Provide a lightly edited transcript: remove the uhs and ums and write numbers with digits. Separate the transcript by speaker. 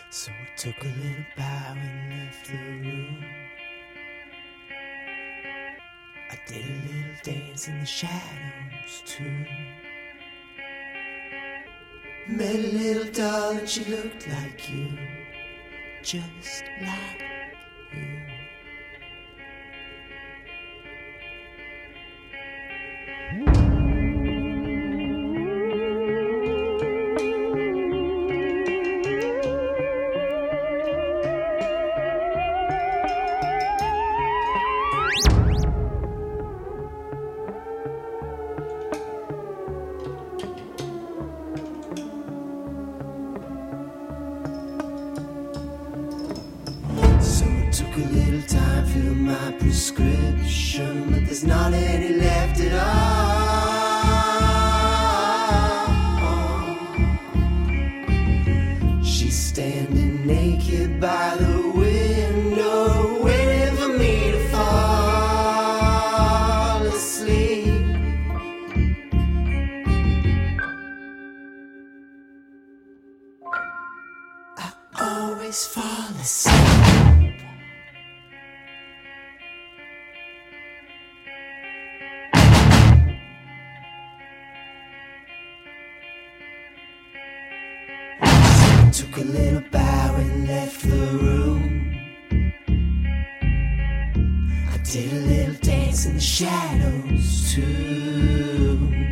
Speaker 1: So I took a little bow and left the room. I did a little dance in the shadows too. Met a little doll and she looked like you, just like you. Took a little time, filled my prescription, but there's not any left at all. She's standing naked by the window, waiting for me to fall asleep. I always fall asleep. Took a little bow and left the room. I did a little dance in the shadows too.